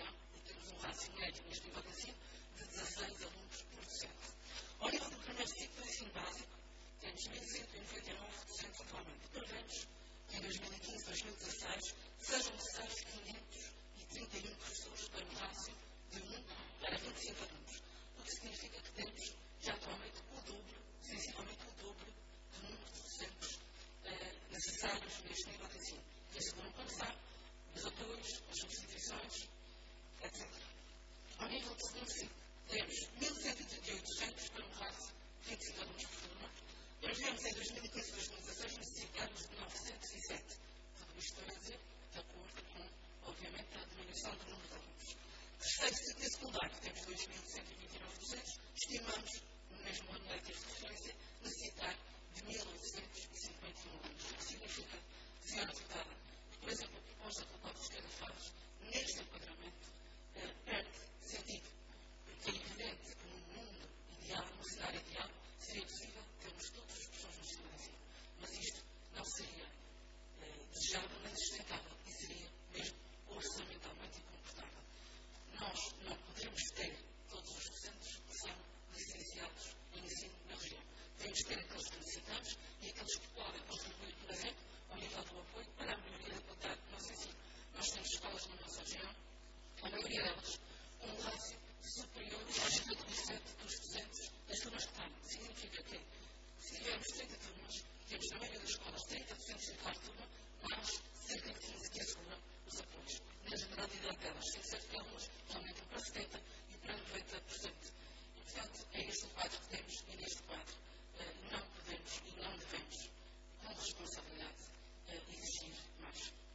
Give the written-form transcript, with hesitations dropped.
região, e temos um rácio médio neste nível de ensino de 16 alunos por docente. Ao nível do primeiro ciclo de ensino básico, temos 1.199 docentes atualmente. Prevemos que em 2015, 2016, sejam necessários 531 professores para um rácio de 1 para 25 alunos, o que significa que temos já atualmente o dobro, sensivelmente o dobro do número de docentes necessários neste nível de ensino. E asseguram, como sabe, os apoios, as substituições, etc. Ao nível do segundo ciclo, temos 1.138 docentes para um rácio de 25 alunos por turma. Prevemos em 2015 e 2016 necessitarmos de 907. Tudo isto a dizer, de acordo com, obviamente, a diminuição do número de alunos. Terceiro ciclo secundário, temos 2.129 docentes. Estimamos, no mesmo ano letivo de referência, necessitar de 1.851 alunos. O que significa, senhora deputada, por exemplo, a proposta pela qual a esquerda faz, neste enquadramento